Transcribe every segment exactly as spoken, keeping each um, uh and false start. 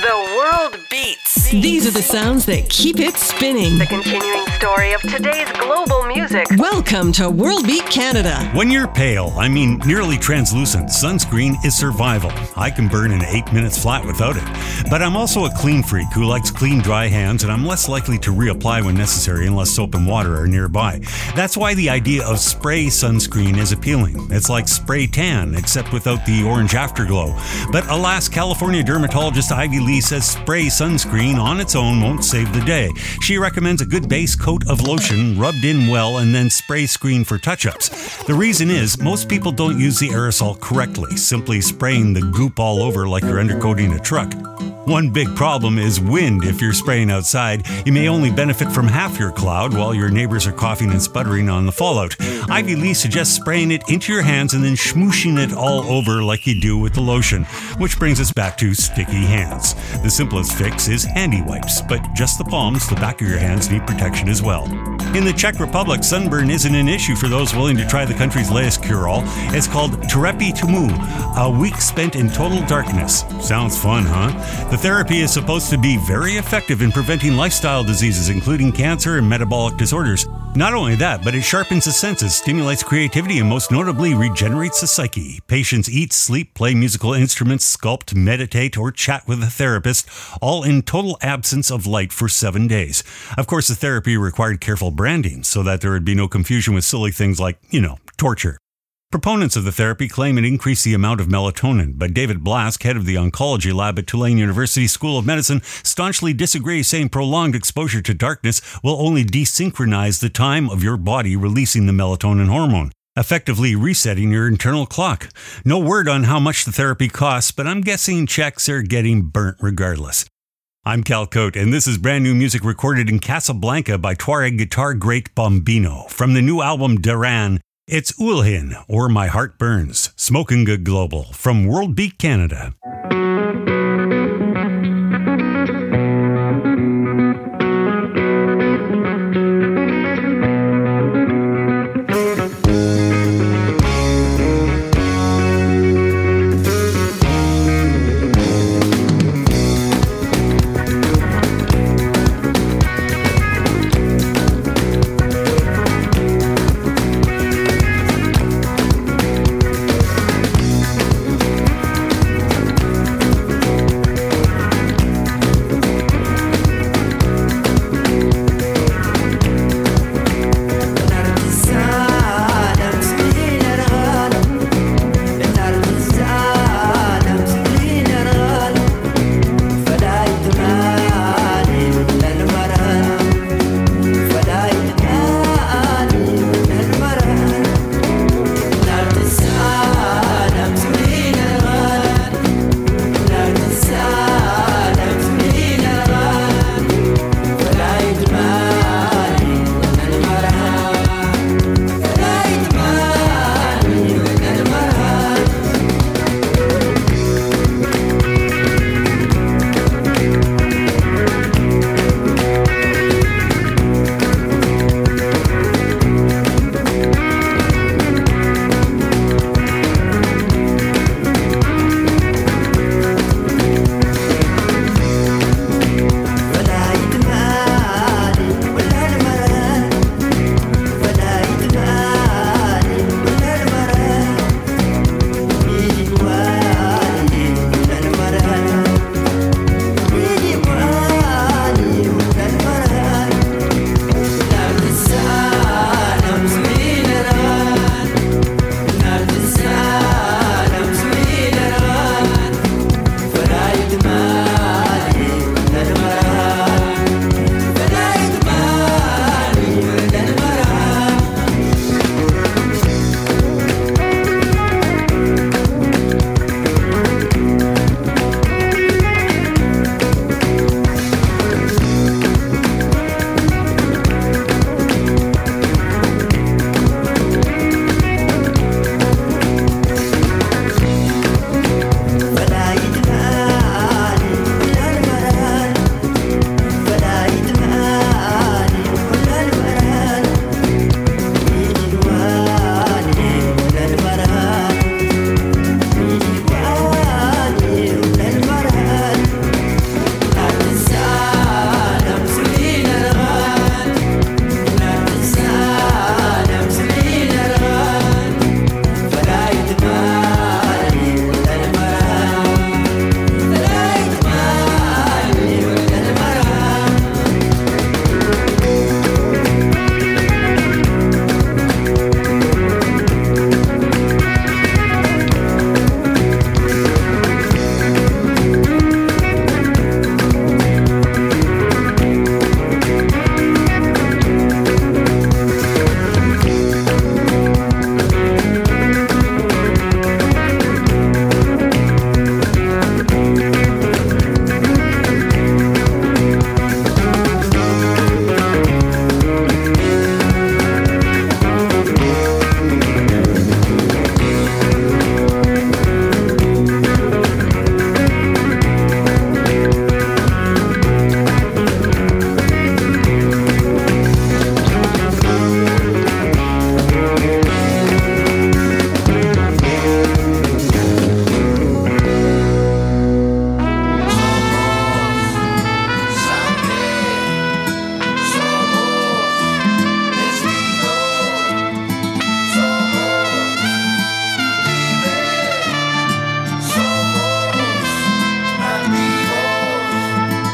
The world beats. These are the sounds that keep it spinning. The continuing story of today's global music. Welcome to World Beat Canada. When you're pale, I mean nearly translucent, sunscreen is survival. I can burn in eight minutes flat without it. But I'm also a clean freak who likes clean, dry hands, and I'm less likely to reapply when necessary unless soap and water are nearby. That's why the idea of spray sunscreen is appealing. It's like spray tan, except without the orange afterglow. But alas, California dermatologist Ivy Lee says spray sunscreen on its own won't save the day. She recommends a good base coat of lotion rubbed in well and then spray screen for touch-ups. The reason is most people don't use the aerosol correctly, simply spraying the goop all over like you're undercoating a truck. One big problem is wind. If you're spraying outside, you may only benefit from half your cloud while your neighbors are coughing and sputtering on the fallout. Ivy Lee suggests spraying it into your hands and then smooshing it all over like you do with the lotion, which brings us back to sticky hands. The simplest fix is handy wipes, but just the palms, the back of your hands need protection as well. In the Czech Republic, sunburn isn't an issue for those willing to try the country's latest cure-all. It's called Therapy Tumu, a week spent in total darkness. Sounds fun, huh? The therapy is supposed to be very effective in preventing lifestyle diseases, including cancer and metabolic disorders. Not only that, but it sharpens the senses, stimulates creativity, and most notably regenerates the psyche. Patients eat, sleep, play musical instruments, sculpt, meditate, or chat with a therapist, all in total absence of light for seven days. Of course, the therapy required careful branding so that there would be no confusion with silly things like, you know, torture. Proponents of the therapy claim it increased the amount of melatonin, but David Blask, head of the oncology lab at Tulane University School of Medicine, staunchly disagrees, saying prolonged exposure to darkness will only desynchronize the time of your body releasing the melatonin hormone, effectively resetting your internal clock. No word on how much the therapy costs, but I'm guessing Czechs are getting burnt regardless. I'm Cal Cote, and this is brand new music recorded in Casablanca by Tuareg guitar great Bombino. From the new album Daran, it's Ulhin, or My Heart Burns. Smoking Good Global, from World Beat Canada.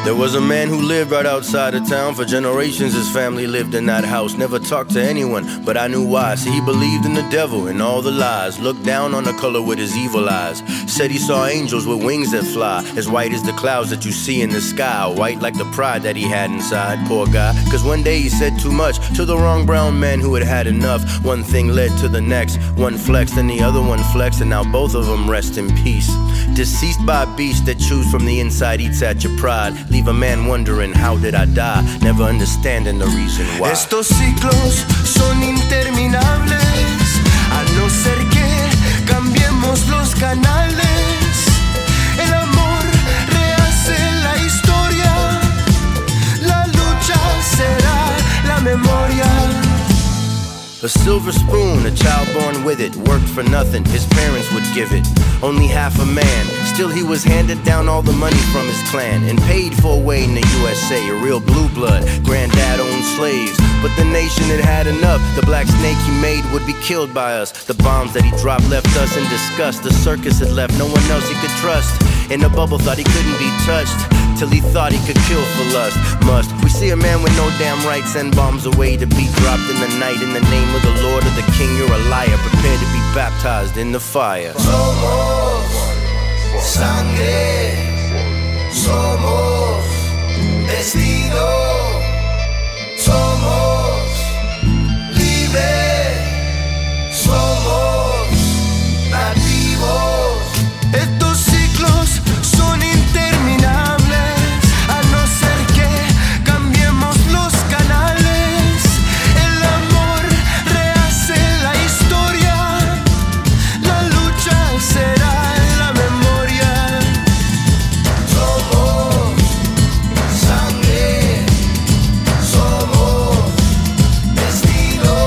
There was a man who lived right outside of town. For generations his family lived in that house. Never talked to anyone, but I knew why. See, he believed in the devil and all the lies. Looked down on the color with his evil eyes. Said he saw angels with wings that fly, as white as the clouds that you see in the sky. White like the pride that he had inside, poor guy. Cause one day he said too much to the wrong brown man who had had enough. One thing led to the next. One flexed and the other one flexed, and now both of them rest in peace. Deceased by a beast that chews from the inside, eats at your pride. Leave a man wondering, how did I die? Never understanding the reason why. Estos ciclos son interminables, a no ser que cambiemos los canales. El amor rehace la historia, la lucha será la memoria. A silver spoon, a child born with it, worked for nothing, his parents would give it. Only half a man, still he was handed down all the money from his clan and paid for away in the U S A, a real blue blood, granddad owned slaves. But the nation had had enough, the black snake he made would be killed by us. The bombs that he dropped left us in disgust, the circus had left no one else he could trust. In a bubble thought he couldn't be touched, till he thought he could kill for lust. Must we see a man with no damn right send bombs away to be dropped in the night in the name of the Lord or the King? You're a liar, prepare to be baptized in the fire. Somos sangre, somos destino, somos libres, somos nativos. Estos ciclos son interminables, a no ser que cambiemos los canales. El amor rehace la historia, la lucha será la memoria. Somos sangre, somos destino,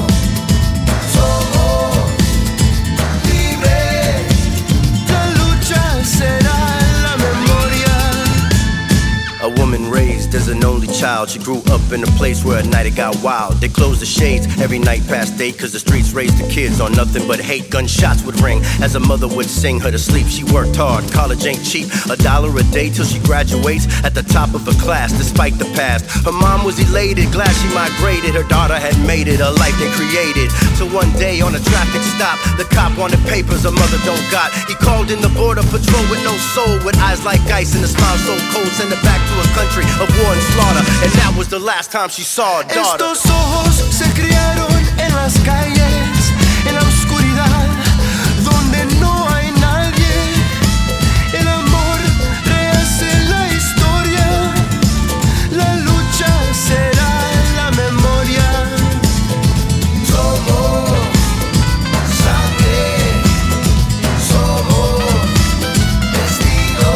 somos libres. La lucha será la memoria. A woman raised as an only child, she grew up in a place where at night it got wild. They closed the shades every night past eight, cause the streets raised the kids on nothing but hate. Gunshots would ring as a mother would sing her to sleep. She worked hard, college ain't cheap, a dollar a day till she graduates at the top of her class despite the past. Her mom was elated, glad she migrated, her daughter had made it, a life they created. Till one day on a traffic stop, the cop wanted papers her mother don't got. He called in the border patrol with no soul, with eyes like ice and a smile so cold, sent her back to a country of war and slaughter. And that was the last time she saw her daughter. Estos ojos se criaron en las calles, en la oscuridad, donde no hay nadie. El amor rehace la historia, la lucha será la memoria. Somos sangre, somos destino,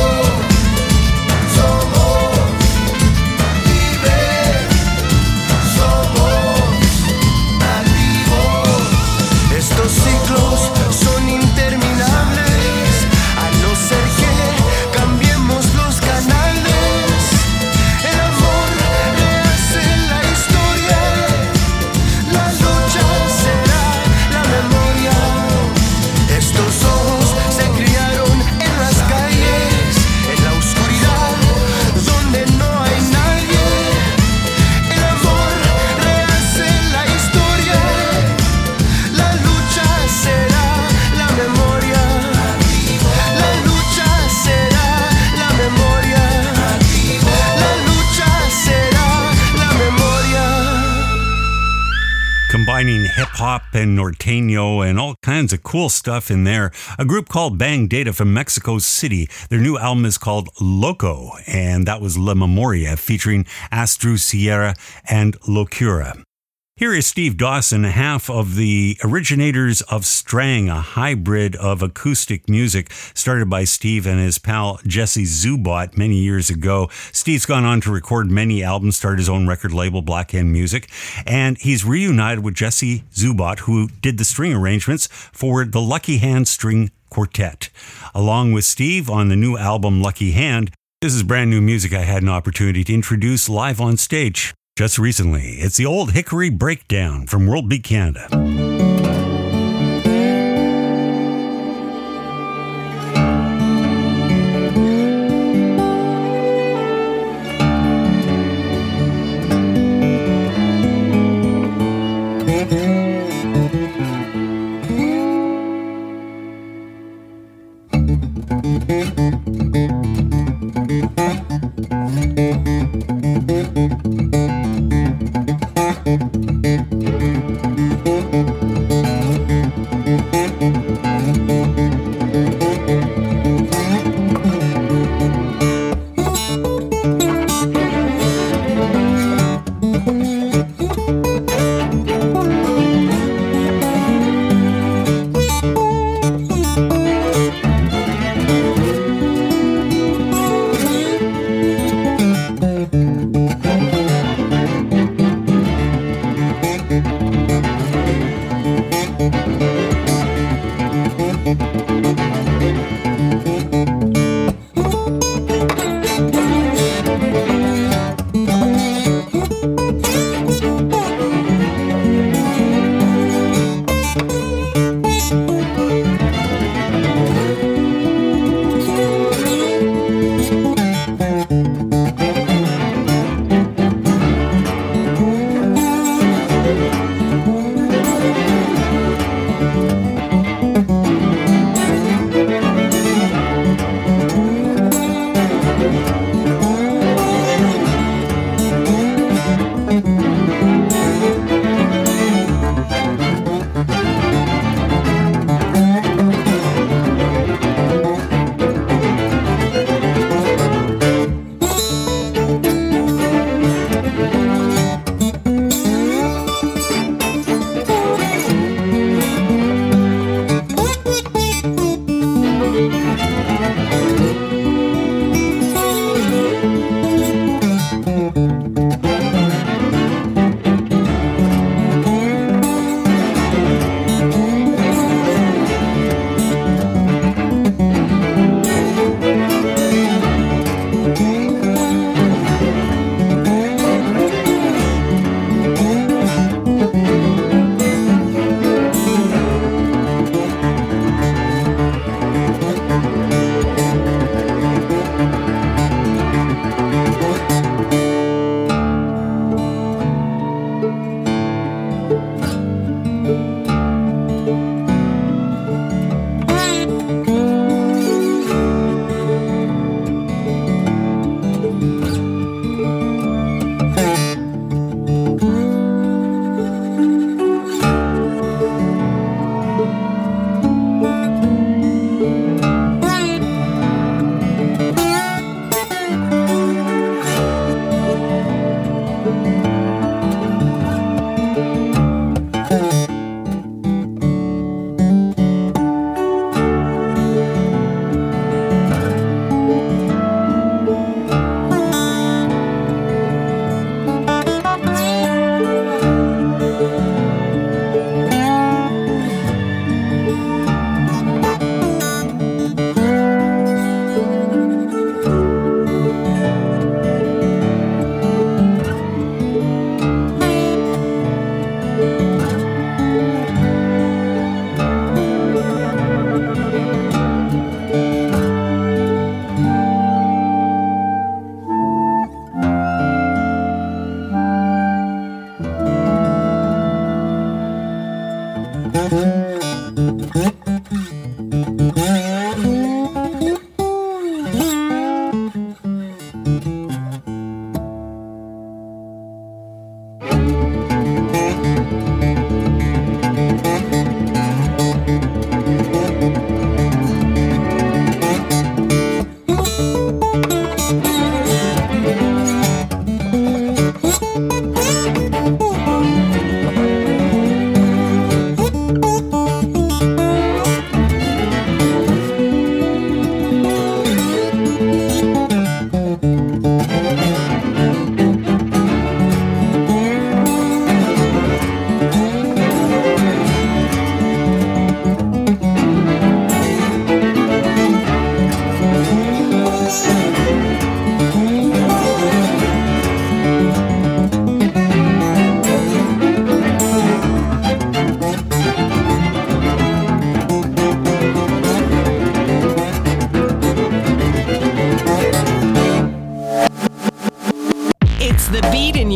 somos libres, somos nativos. Estos ciclos son interminables, a no ser que cambiemos los canales. El amor rehace la historia, la lucha será la memoria. Estos ojos se criaron en las calles, en la oscuridad, donde no hay nadie. El amor rehace la historia, la lucha será la memoria. La lucha será la memoria. La lucha será la memoria. Combining hip-hop and norteño and all kinds of cool stuff in there. A group called Bang Data from Mexico City. Their new album is called Loco, and that was La Memoria, featuring Astru Sierra and Locura. Here is Steve Dawson, half of the originators of Strang, a hybrid of acoustic music started by Steve and his pal Jesse Zubot many years ago. Steve's gone on to record many albums, started his own record label, Black Hen Music, and he's reunited with Jesse Zubot, who did the string arrangements for the Lucky Hand String Quartet. Along with Steve on the new album Lucky Hand, this is brand new music I had an opportunity to introduce live on stage just recently. It's the Old Hickory Breakdown from World Beat Canada.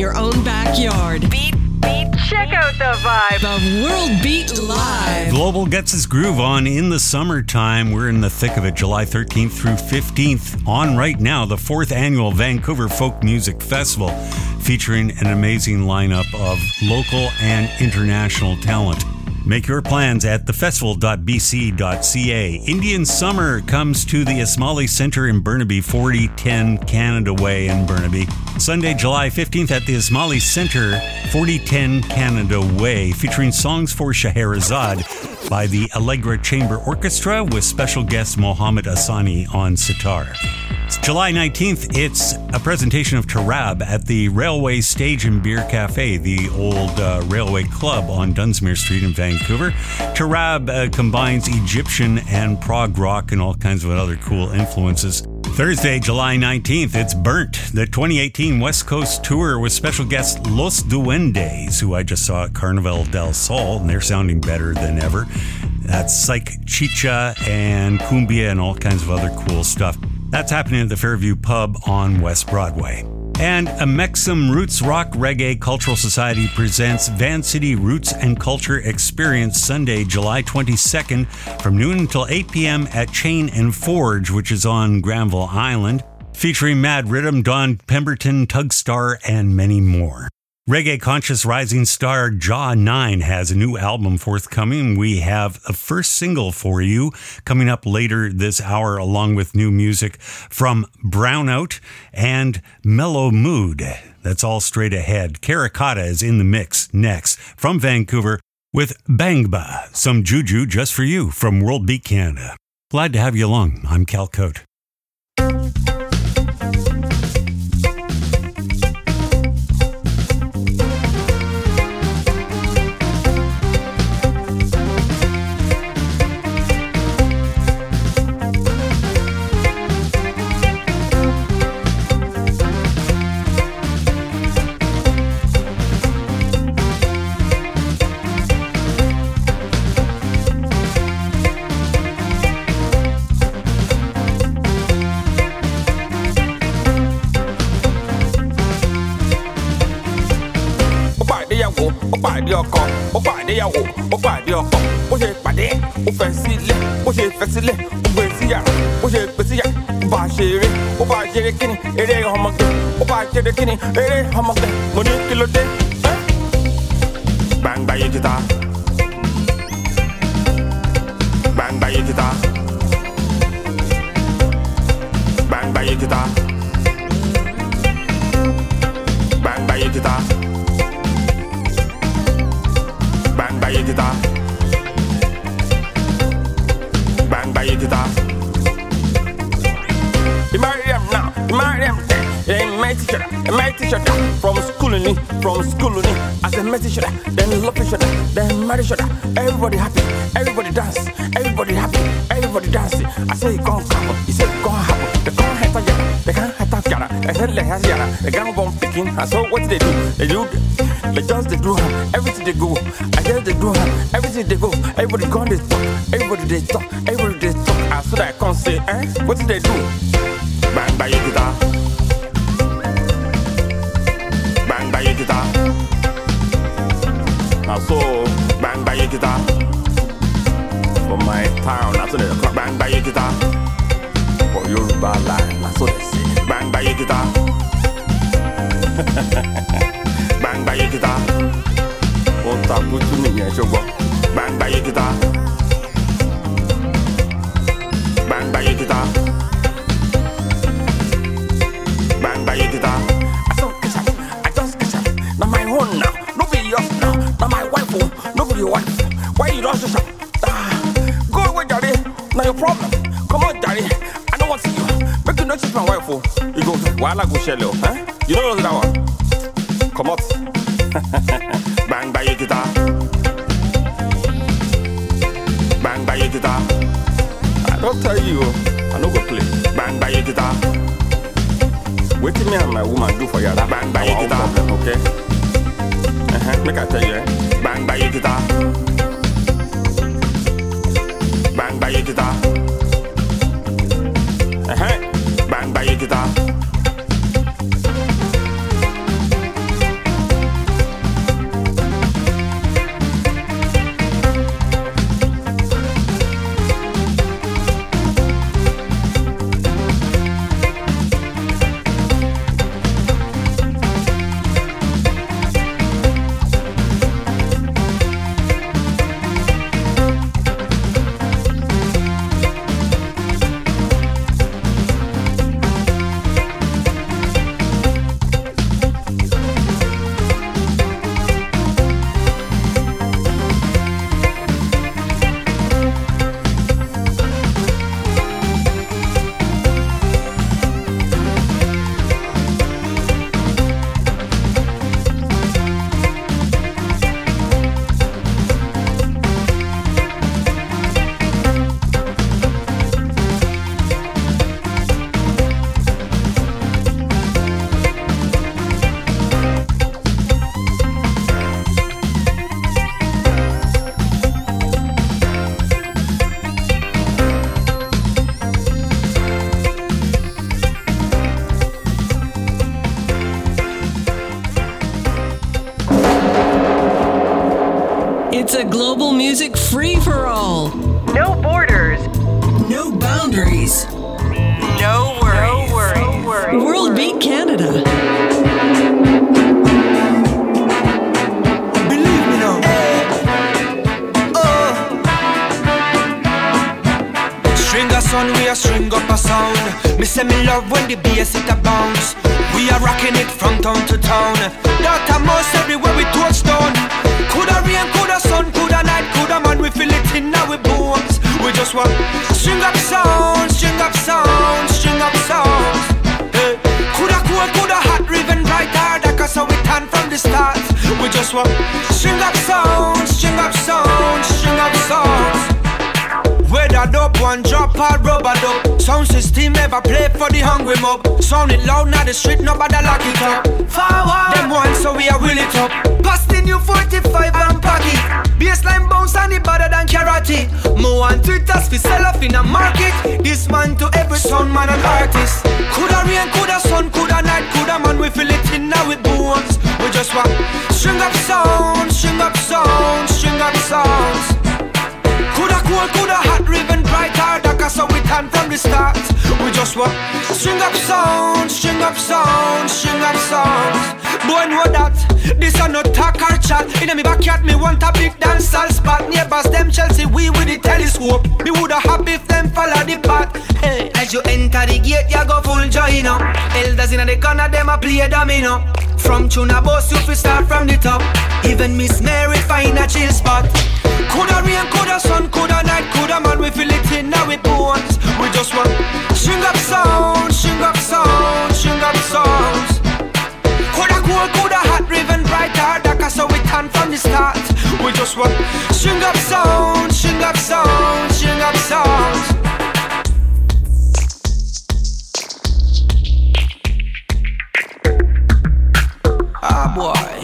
your own backyard. Beat, beat, check out the vibe. The World Beat Live. Global gets its groove on in the summertime. We're in the thick of it, July thirteenth through fifteenth. On right now, the fourth annual Vancouver Folk Music Festival, featuring an amazing lineup of local and international talent. Make your plans at the festival dot b c dot c a. Indian Summer comes to the Ismali Centre in Burnaby, forty ten Canada Way in Burnaby. Sunday, July fifteenth at the Ismali Centre, forty ten Canada Way, featuring songs for Scheherazade by the Allegra Chamber Orchestra with special guest Mohammed Asani on sitar. July nineteenth, it's a presentation of Tarab at the Railway Stage and Beer Cafe, the old uh, railway club on Dunsmuir Street in Vancouver. Tarab uh, combines Egyptian and prog rock and all kinds of other cool influences. Thursday, July nineteenth, it's Burnt, the twenty eighteen West Coast Tour with special guest Los Duendes, who I just saw at Carnaval del Sol, and they're sounding better than ever. That's Psych Chicha and Cumbia and all kinds of other cool stuff. That's happening at the Fairview Pub on West Broadway. And a Mexam Roots Rock Reggae Cultural Society presents Van City Roots and Culture Experience Sunday, July twenty-second from noon until eight p.m. at Chain and Forge, which is on Granville Island, featuring Mad Rhythm, Don Pemberton, Tugstar, and many more. Reggae conscious rising star Jaw nine has a new album forthcoming. We have a first single for you coming up later this hour, along with new music from Brownout and Mellow Mood. That's all straight ahead. Karakata is in the mix next from Vancouver with Bangba, some juju just for you from World Beat Canada. Glad to have you along. I'm Cal Cote. ọkọ ó pàdé ìyàwó ó pàdé ọkọ bó ṣe pàdé ó fẹ́ sílẹ̀ bó ṣe fẹ́ sílẹ̀ ó gbé sí yàrá bó ṣe gbé sí yàrá ó bá ṣeré ó bá ṣeré kíni eré ọmọge ó bá ṣeré kíni eré ọmọge mo ní kí ló dé. gbangba yé títa gbangba yé títa gbangba yé títa gbangba yé títa. Bang by it, bang by it. You marry them now, you marry them then. They ain't my teacher, and my teacher from school in from school in as a met each other, then love each other, then marry each other. Everybody happy, everybody dance, everybody happy, everybody dancing. I say it gon' happen, he said it gon' happen. They can't have a yara, they can't have a yara, they said they have yara, they can't bomb picking. And so what they do? They do. They just they do everything they go. I guess they do everything they go. Everybody gone they talk. Everybody they talk. Everybody they talk. As so that I can't say, eh? What did they do? Bang by your guitar. Bang by your guitar. Now so bang by your guitar. For my town, that's what they call bang by your guitar. For Yoruba land, that's what they say. Bang by your guitar. Bang by your guitar. Won't talk with me, yeah, sure. Bang by your guitar. Bang by your guitar. Bang by your guitar. I don't catch up, I just catch up. Now my own now, no be yours now. Now my wife, no be your wife. Why you don't shut up? Ah, go away, daddy. Now your problem. Come on, daddy. I don't want to see you. Make you not cheat my wife. You go, while I go shell you, huh? You don't know that one. Come out. Bang by your guitar. Bang by your guitar. I don't tell you, I don't go play. Bang by your guitar. Wait till me and my woman do for you. Bang by your guitar, problem, okay? Uh-huh. Make I tell you, eh? Bang by your guitar. Bang by your guitar. Uh-huh. Bang by your guitar. It's a global music free-for-all. No borders. No boundaries. No worries. No worries. No worries. World Beat Canada. Believe me now. Oh. String a son, we a string up a sound. Me say me love when the bass it a bounce. We are rocking it from town to town. That a mouse everywhere we touch down. Coulda rain, coulda sun, coulda night, coulda man. We feel it in our bones. We just want string up sounds, string up sounds, string up sounds. Hey. Coulda cold, coulda hot, even bright hard. Cause how we turn from the start. We just want string up sounds, string up sounds, string up sounds. Whether dope one drop or rubber dub, sound system ever play for the hungry mob. Sound it loud now the street, nobody lock it up. Forward, them one so we are will it up. Pass the new forty-five and pack it. Baseline bounce and it better than karate. More on Twitters fi sell off in a market. This man to every sound man and artist. Coulda rain, coulda sun, coulda night, coulda man. We feel it in our bones. We just want string up sounds, string up sounds, string up sounds. Coulda cold, coulda hot, even bright hard. Cause how we turn from the start. We just want string up sounds, string up sounds, string up sounds. Boy know that this a not talk or chat. In me backyard me want a big dancehall spot. Neighbors them Chelsea, we with the telescope. Me woulda happy if them follow the path. Hey, as you enter the gate, you go full joy, you know. Elders in the corner, them a play domino. From tuna boss, you fi start from the top. Even Miss Mary find a chill spot. Coulda rain, coulda sun, coulda night, coulda man. We feel it in our bones. We just want string up sounds, string up sounds, string up sounds. Coulda cold, coulda hot, even bright hard. Cause how we turn from the start. We just want string up sounds, string up sounds, string up sounds. Ah boy.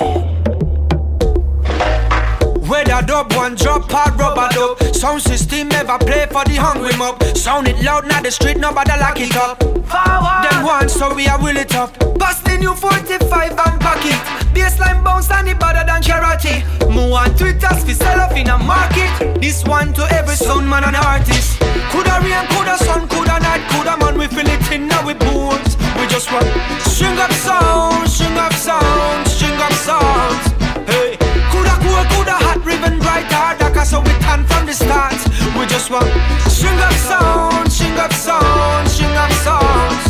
Whether dub one drop or rubber dub, sound system ever play for the hungry mob. Sound it loud now the street, nobody lock it up. Forward, them one so we are will it up. Pass the new forty-five and pack it. Baseline bounce and it better than karate. More on Twitters fi sell off in a market. This one to every sound man and artist. Coulda rain, coulda sun, coulda night, coulda man. We feel it in our bones. We just want string up sounds, string up sounds, string up sounds. Hey, coulda cold, coulda hot, even bright hard. Cause how we turn from the start. We just want string up sounds, string up sounds, string up sounds.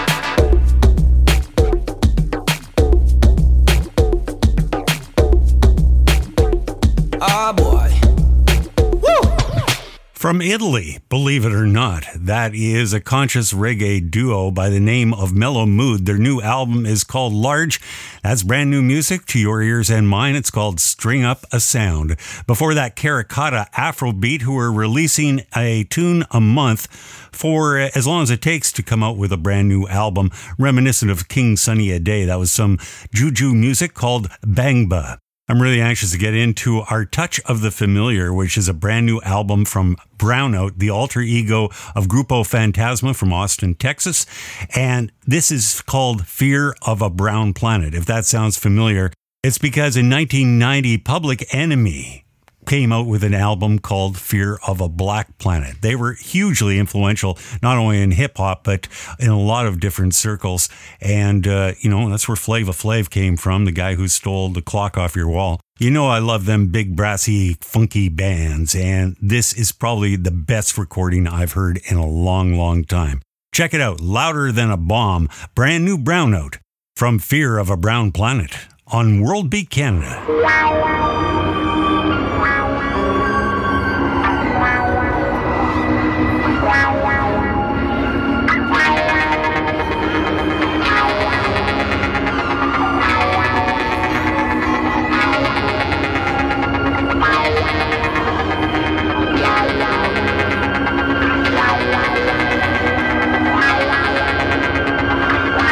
Ah boy. Woo! From Italy, believe it or not, that is a conscious reggae duo by the name of Mellow Mood. Their new album is called Large. That's brand new music to your ears and mine. It's called String Up a Sound. Before that, Caricata Afrobeat, who are releasing a tune a month for as long as it takes to come out with a brand new album, reminiscent of King Sunny Ade. That was some juju music called Bangba. I'm really anxious to get into Our Touch of the Familiar, which is a brand new album from Brownout, the alter ego of Grupo Fantasma from Austin, Texas. And this is called Fear of a Brown Planet. If that sounds familiar, it's because in nineteen ninety, Public Enemy came out with an album called Fear of a Black Planet. They were hugely influential, not only in hip-hop, but in a lot of different circles. And, uh, you know, that's where Flava Flav came from, the guy who stole the clock off your wall. You know I love them big, brassy, funky bands, and this is probably the best recording I've heard in a long, long time. Check it out, Louder Than a Bomb, brand new Brownout from Fear of a Brown Planet on World Beat Canada.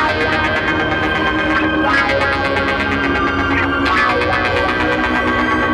Wow.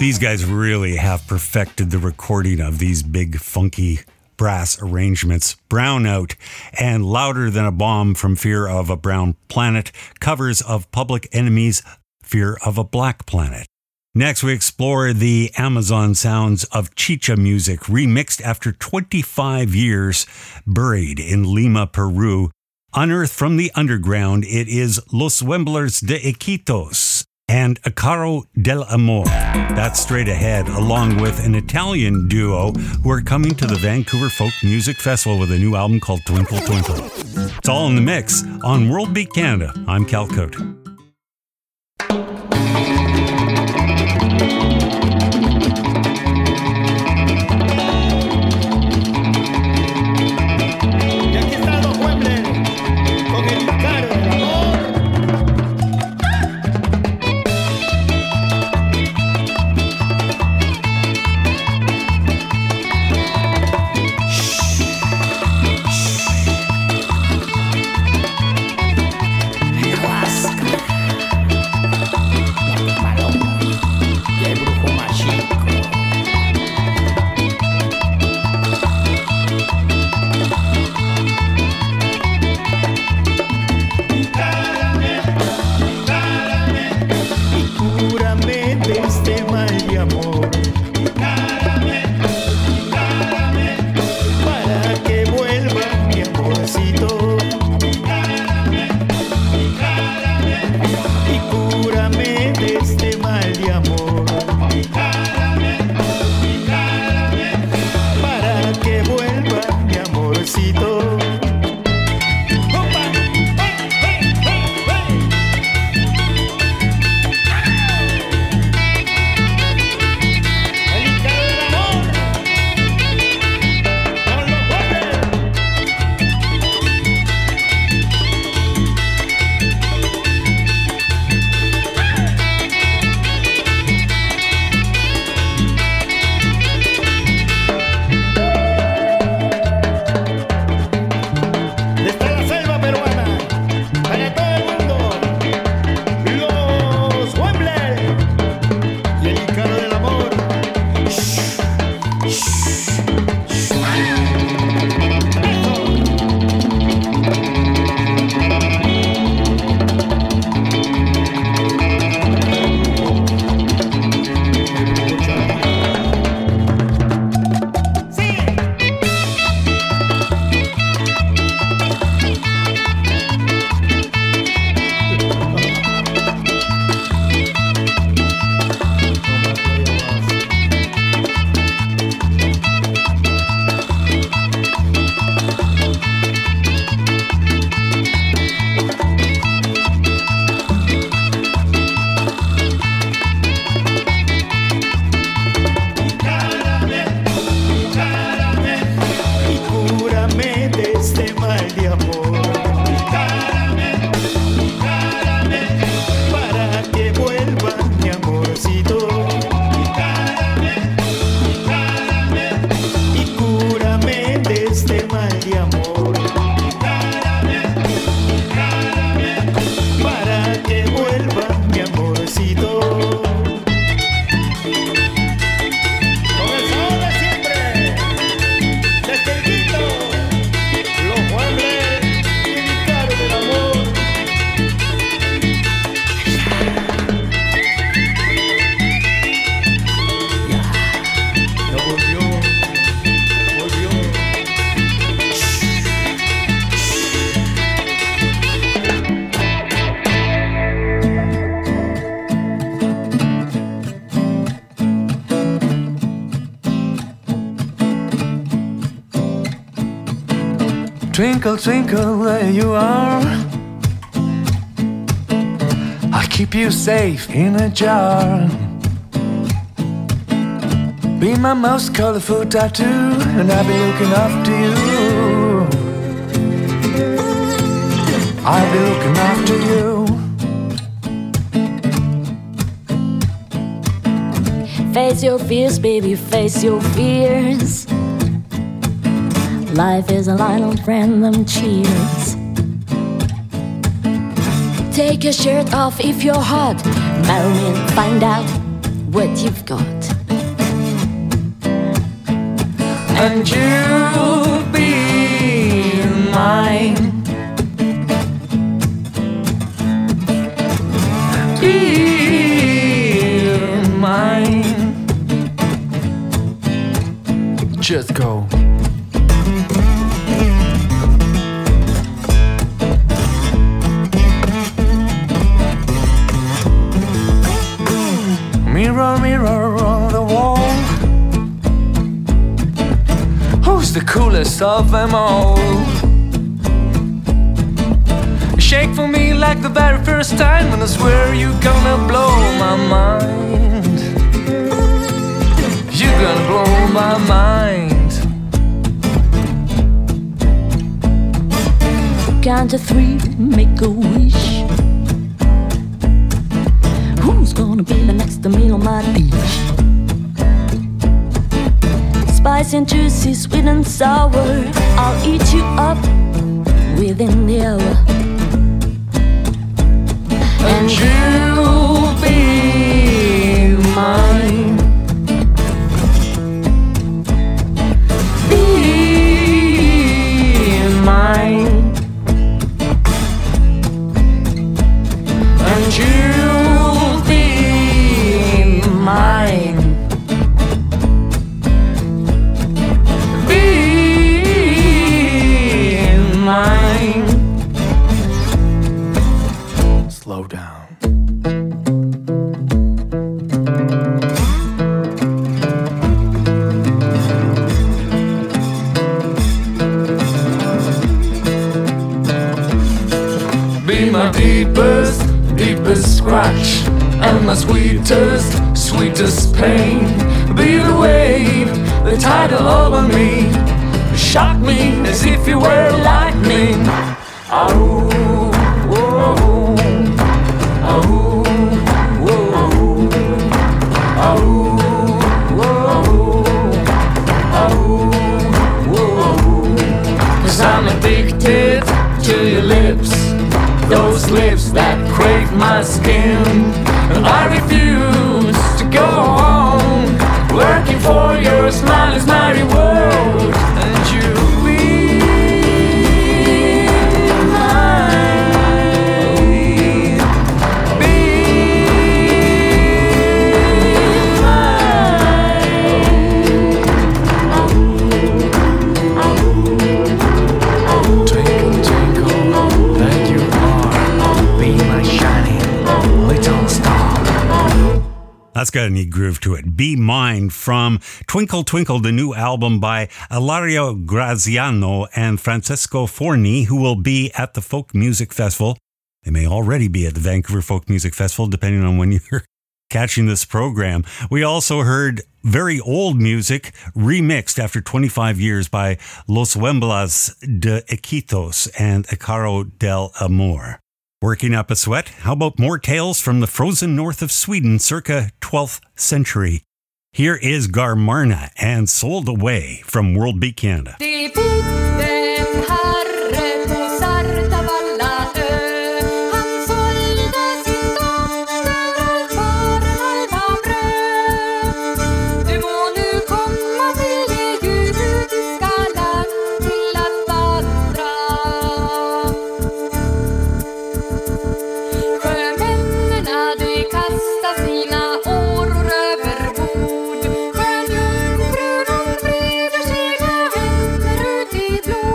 These guys really have perfected the recording of these big, funky brass arrangements. Brownout and Louder Than a Bomb from Fear of a Brown Planet, covers of Public Enemy's Fear of a Black Planet. Next, we explore the Amazon sounds of chicha music, remixed after twenty-five years, buried in Lima, Peru. Unearthed from the underground, it is Los Wemblers de Iquitos and Acaro del Amor. That's straight ahead, along with an Italian duo who are coming to the Vancouver Folk Music Festival with a new album called Twinkle Twinkle. It's all in the mix on World Beat Canada. I'm Cal Cote. Twinkle, twinkle, there you are. I'll keep you safe in a jar. Be my most colorful tattoo, and I'll be looking after you. I'll be looking after you. Face your fears, baby, face your fears. Life is a line of random cheers. Take your shirt off if you're hot. Marry me and find out what you've got. And you'll be mine. Be mine. Just go. Mirror, mirror on the wall, who's the coolest of them all? Shake for me like the very first time, and I swear you're gonna blow my mind. You're gonna blow my mind. Count to three, make a wish. Who's gonna be the next to me on my dish? Spicy and juicy, sweet and sour, I'll eat you up within the hour. And you'll be mine. Be mine. And you'll be mine. Be mine. Slow down. Be my deepest, deepest scratch, and my sweetest, sweetest pain. Be the wave, the tidal over me. Shock me as if you were lightning. Oh, whoa, oh, whoa, oh, whoa, oh, whoa. 'Cause I'm addicted to your lips, those lips that crave my skin, and I refuse to go on working for your smile is my reward. And you'll be mine. Be mine. Twinkle, twinkle, that you are, be my shining little star. That's got a neat groove to it. Be Mine from Twinkle Twinkle, the new album by Ilario Graziano and Francesco Forni, who will be at the Folk Music Festival. They may already be at the Vancouver Folk Music Festival, depending on when you're catching this program. We also heard very old music remixed after twenty-five years by Los Wemblas de Iquitos and Icaro del Amor. Working up a sweat? How about more tales from the frozen north of Sweden circa twelfth century? Here is Garmarna and Sold Away from World Beat Canada. Det bodde en herre på Sartavalla ö. Han sålde sin dotter allt för en halva bröd. Du må nu komma till det judiska land till att vandra. Sjömännen de kastar sina åror över bord. Skönjungfrun hon breder sina händer ut i blod.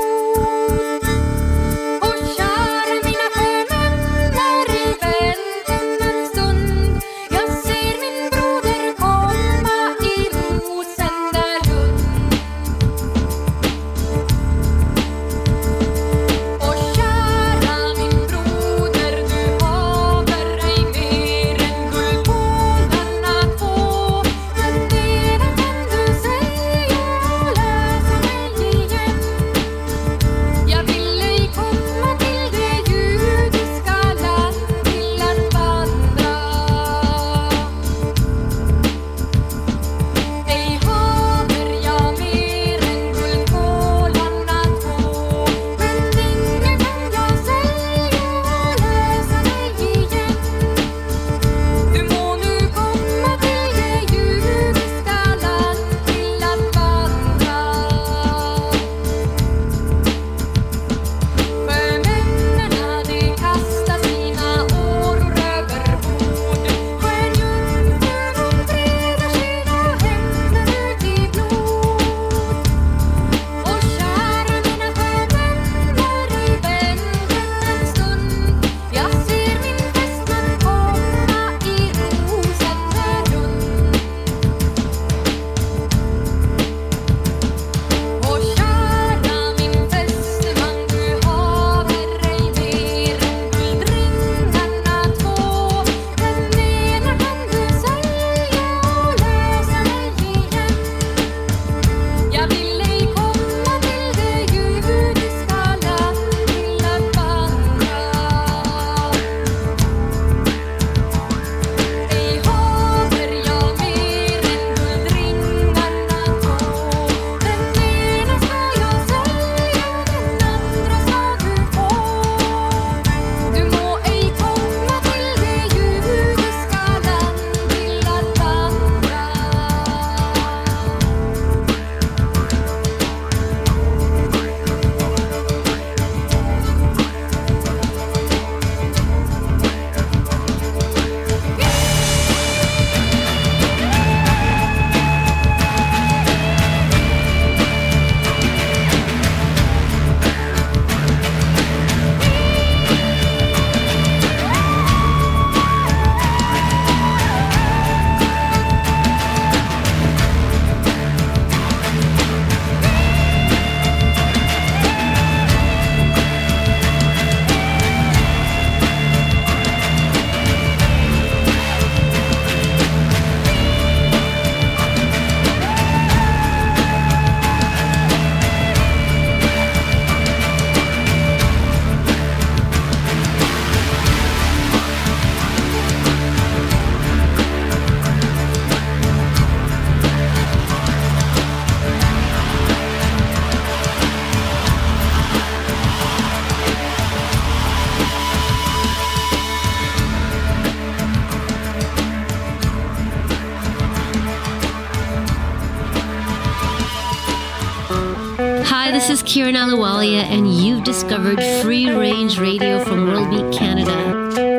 this is Kieran Alawalia, and you've discovered Free Range Radio from World Beat Canada.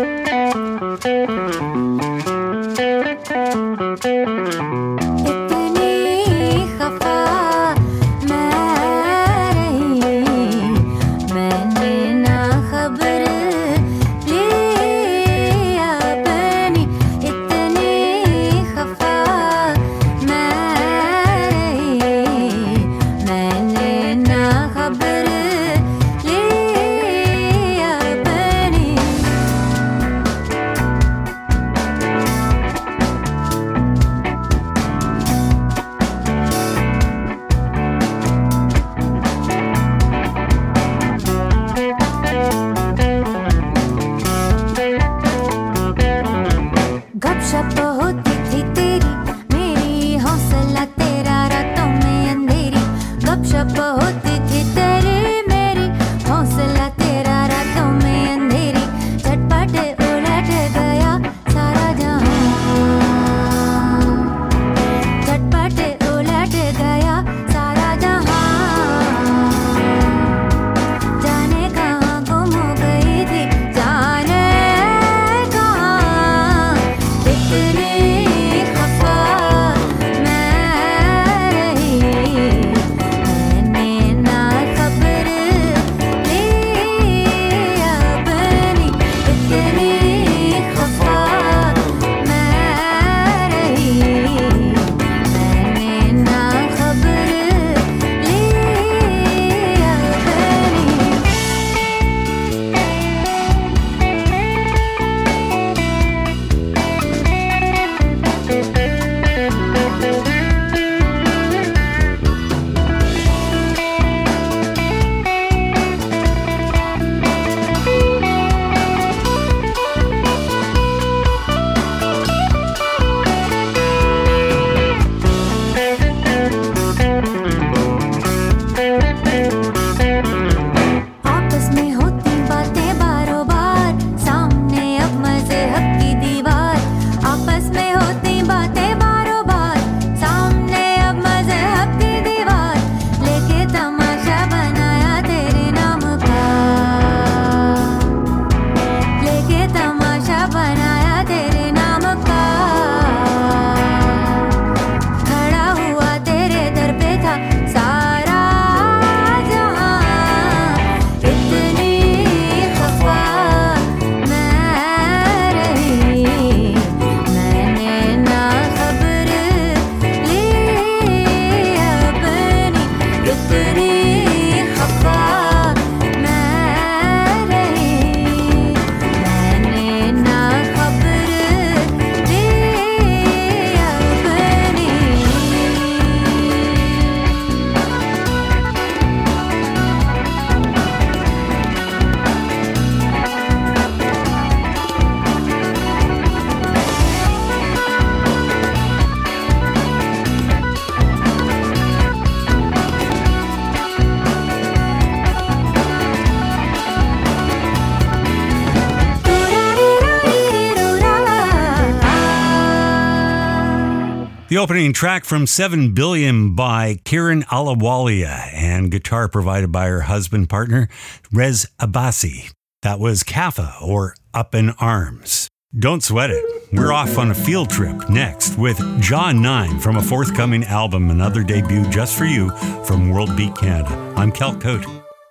The opening track from seven billion by Kieran Alawalia, and guitar provided by her husband partner, Rez Abbasi. That was Kaffa, or Up in Arms. Don't sweat it. We're off on a field trip next with John nine from a forthcoming album, another debut just for you from World Beat Canada. I'm Kel Cote.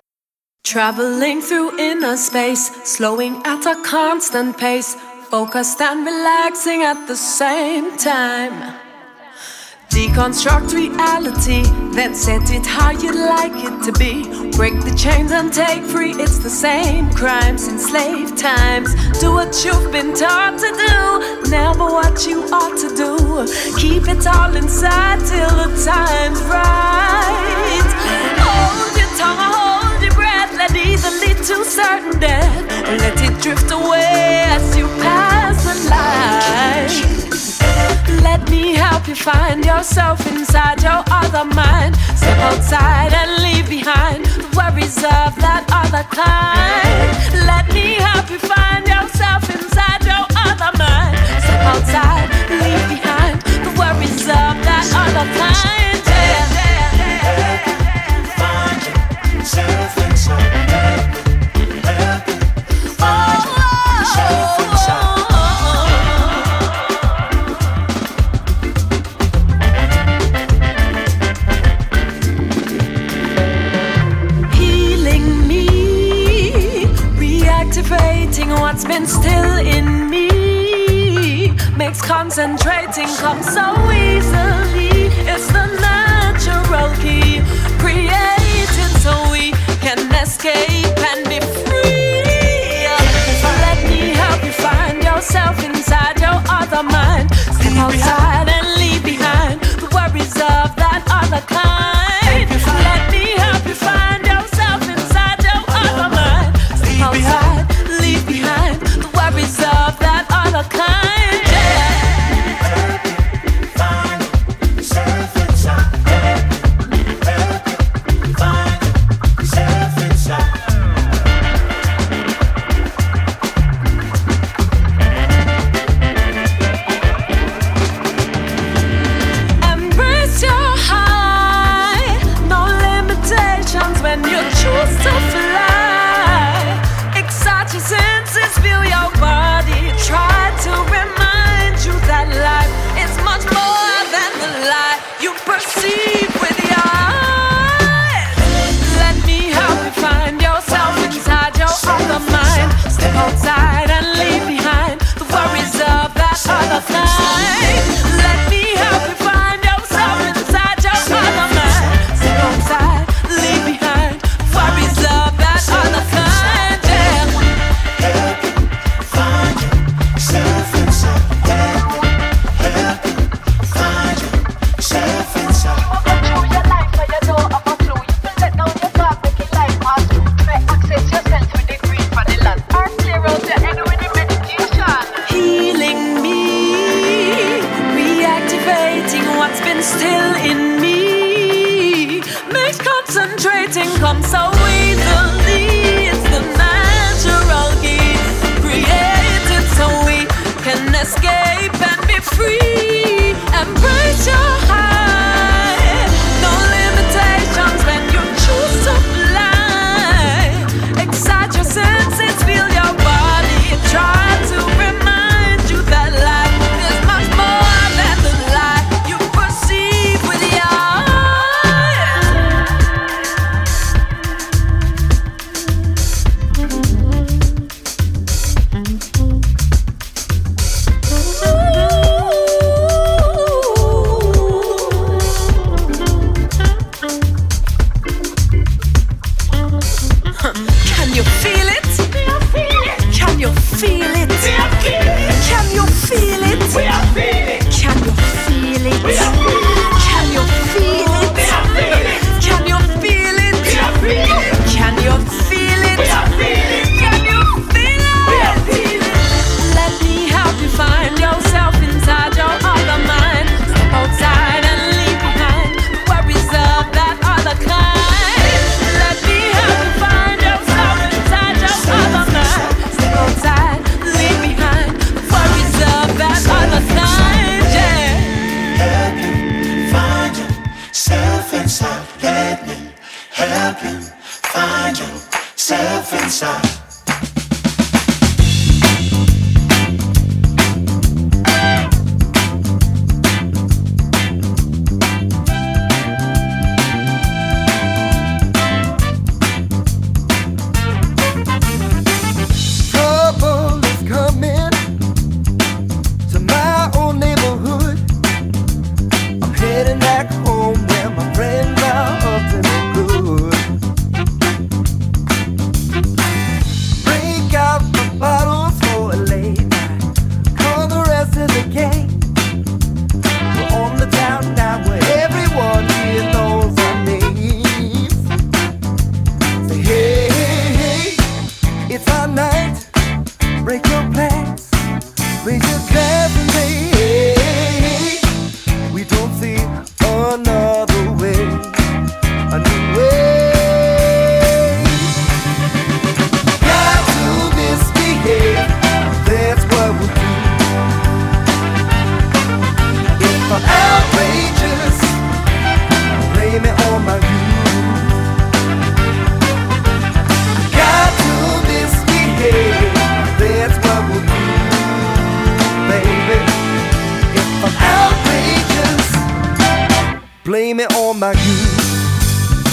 Traveling through inner space, slowing at a constant pace, focused and relaxing at the same time. Deconstruct reality, then set it how you'd like it to be. Break the chains and take free, it's the same crime since slave times. Do what you've been taught to do, never what you ought to do. Keep it all inside till the time's right. Hold your tongue, hold your breath, let either lead to certain death, or let it drift away as you pass the light. Let me help you find yourself inside your other mind. Step outside and leave behind the worries of that other kind. Let me help you find yourself inside your other mind. Step outside, leave behind the worries of that other kind. Yeah, yeah, yeah. Find you. reactivating what's been still in me. Makes concentrating come so easily. It's the natural key, created so we can escape and be free. So let me help you find yourself inside your other mind. Step outside and leave behind the worries of that other kind. Let me help you find yourself inside your other mind. Step outside, leave behind the worries of that other kind. Yeah. Find yourself inside. Find yourself inside. Embrace your high, no limitations when you choose to fly. Excite your senses, feel your body. Try to remind you that life is much more than the lie you perceive with your eyes. Let me help you find yourself inside your other mind. Step outside and leave behind the worries of that other kind. Let me help you find yourself inside your other mind. Step outside, leave behind worries of that other kind. Yeah. Find yourself inside. Help you find yourself inside. Through your life, for your door of a clue. You can let down your guard, make your life pass through. Try access yourself with the green for the land. Or clear out your head with the meditation. Healing me, reactivating what's been still in me. Makes concentrating come so easily. It's the natural key, created so we can escape and be free. Embrace your high, no limitations when you choose to fly. Excite your senses, feel your body. Try to remind you that life is much more than the lie you perceive with your Can you feel it? Can you feel it? Can you feel it? Can you feel it? Can you feel it? Can you feel it? Can you feel it? Can you feel it? Let me help you find yourself inside your other mind. Step outside and leave behind the worries of that other kind. Let me help you find yourself inside your other mind. Step outside, leave behind the worries of that other kind. Yeah. Help you find yourself inside. Let me help you find yourself inside. Trouble is coming to my own neighborhood. I'm heading back home where my friends are up to no good. Break out the bottles for a late night. Call the rest of the gang. We're on the town now where everyone here knows our names. Say hey, hey, hey, it's our night. Break your plans, raise your glass and say hey, hey. We don't see another way, a new way. Got to misbehave, that's what we'll do. If I'm outrageous, blame it on my youth. Got to misbehave, that's what we'll do, baby. If I'm outrageous, blame it on my youth.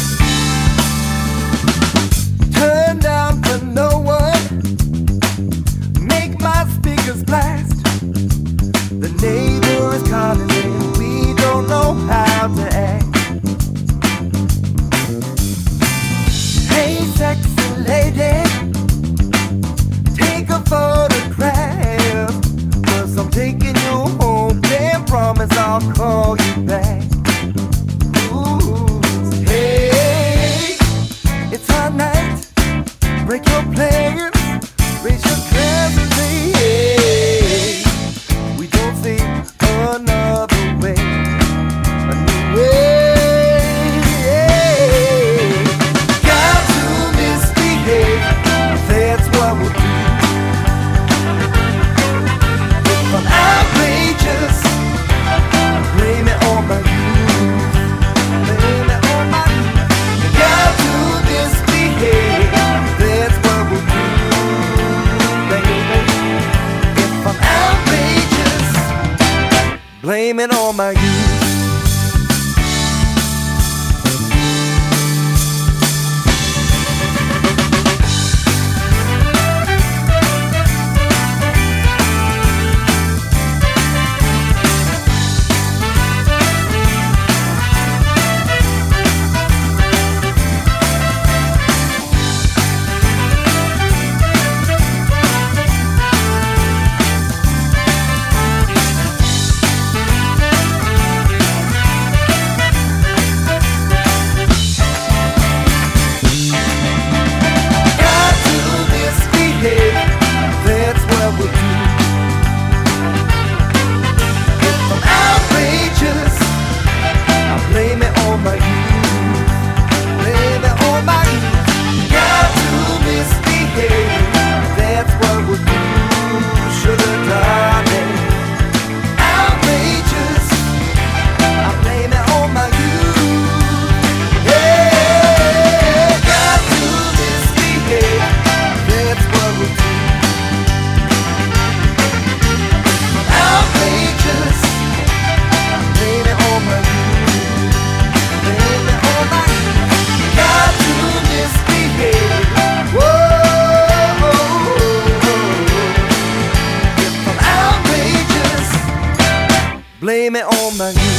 Turn down for no one, playing, raise your glass and say, hey, we don't think another way, a new way. Got to misbehave, that's what we'll do. If I'm outrageous, blame it on my youth, blame it on my youth. Got to misbehave, that's what we'll do, baby. If I'm outrageous, blame it on my youth. Blame it on my youth.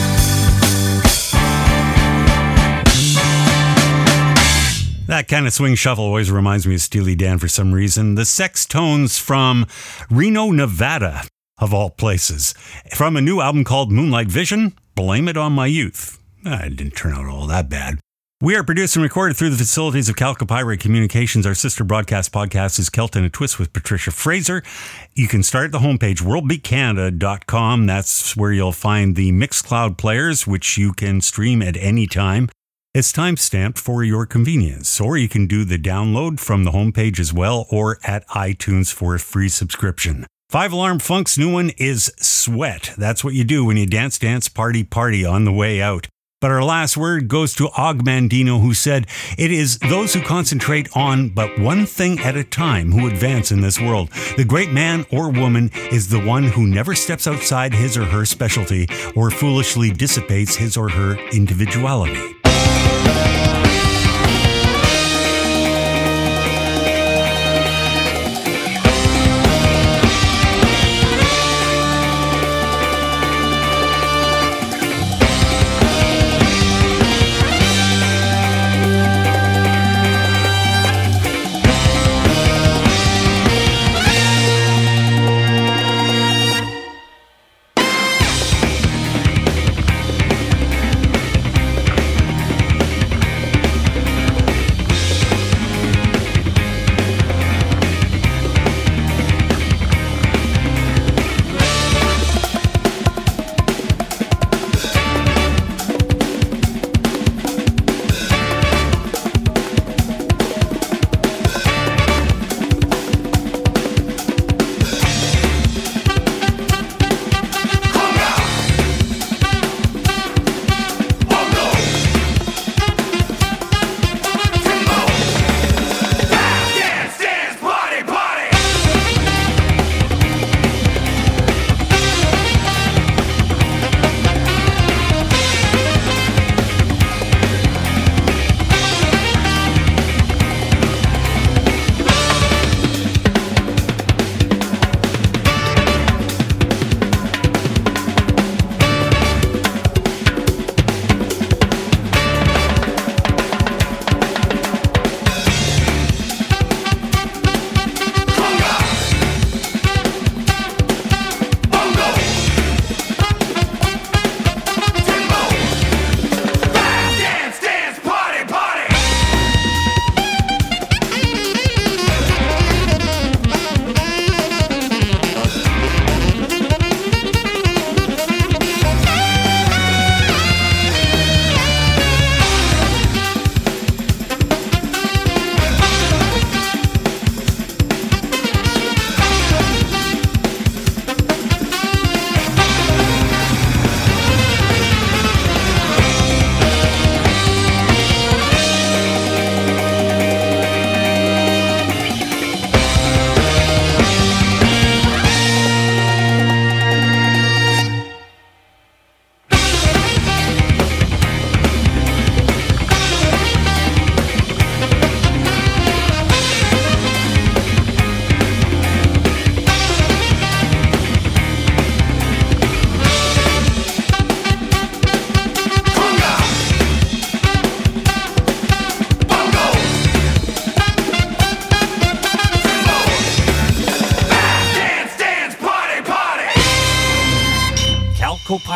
That kind of swing shuffle always reminds me of Steely Dan for some reason. The Sex Tones from Reno, Nevada, of all places. From a new album called Moonlight Vision, Blame It on My Youth. Ah, it didn't turn out all that bad. We are produced and recorded through the facilities of Calcapire Communications. Our sister broadcast podcast is Kelton and Twist with Patricia Fraser. You can start at the homepage, world beat canada dot com. That's where you'll find the Mixcloud players, which you can stream at any time. It's time-stamped for your convenience. Or you can do the download from the homepage as well, or at iTunes for a free subscription. Five Alarm Funk's new one is Sweat. That's what you do when you dance, dance, party, party on the way out. But our last word goes to Og Mandino, who said, "It is those who concentrate on but one thing at a time who advance in this world. The great man or woman is the one who never steps outside his or her specialty or foolishly dissipates his or her individuality."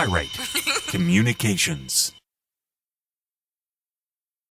Pyrite Communications.